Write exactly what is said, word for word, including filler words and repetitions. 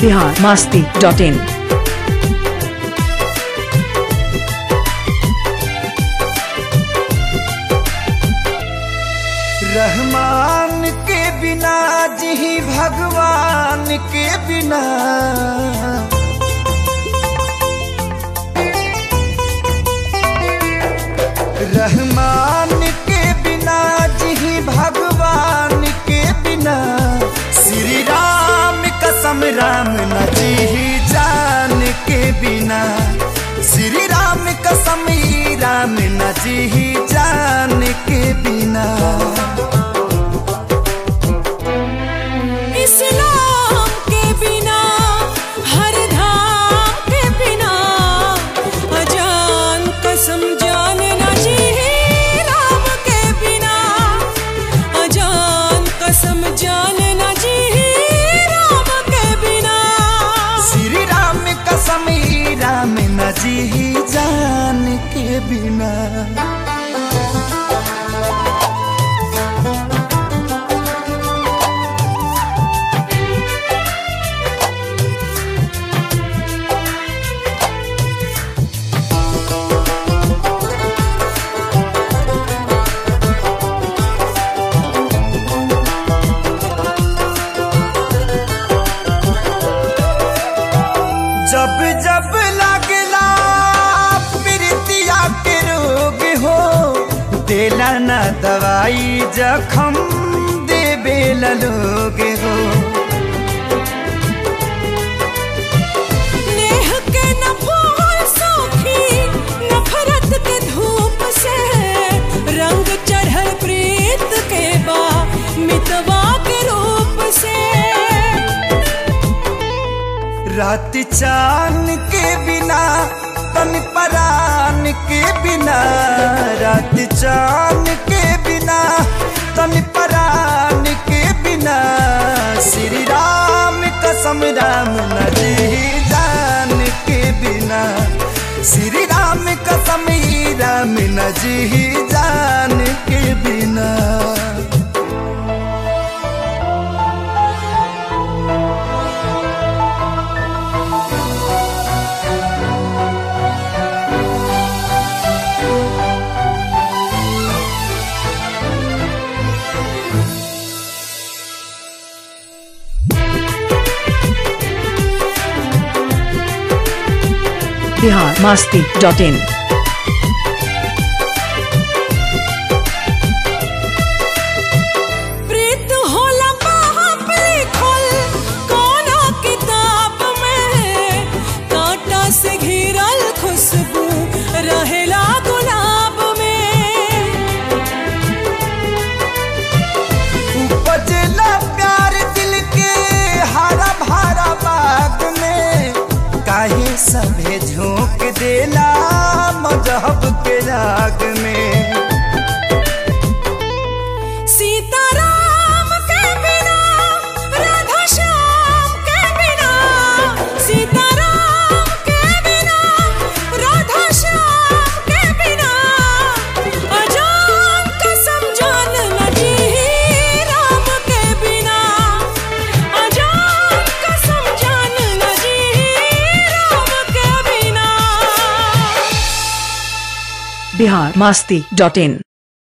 बिहार मस्ती dot in. Rahman के बिना जी भगवान के बिना, रहमान के बिना जी भगवान के बिना, श्री राम कसम राम न जी जान के बिना, श्री राम कसम राम न जी जान के बिना। इस्लाम के बिना, हर धाम के बिना, अजान कसम जान न जी राम के बिना, अजान कसम जान न जी राम के बिना, श्री राम कसम राम न जी जान के बिना। जब जब लगला प्रीतिया के रोग हो, देला ना दवाई जखम देवे लोग हो। नेह के न फूल सूखी नफरत के धूप से, रंग चढ़ल प्रीत के बा मितवा के रूप से। रात चांद के बिना तन परान के बिना, रात चांद के बिना तन परान के बिना, श्री राम कसम राम न जी जान के बिना, श्री राम कसम राम न जी जान के बिना। बिहार मस्ती डॉट इन। प्रीत होला पाप लिखल कौना किताब में, कांटा से घिरल खुशबू रहेला गुलाब में। उपजला प्यार दिल के हरा भरा बाग में, काहे सभे झोंक देला मजहब के राग में। सीताराम के बिना, राधा श्याम के बिना, सीताराम के बिना, राधा श्याम के बिना, अजान कसम जान न जी राम के बिना, अजान कसम जान न जी राम के बिना। बिहार मस्ती डॉट इन।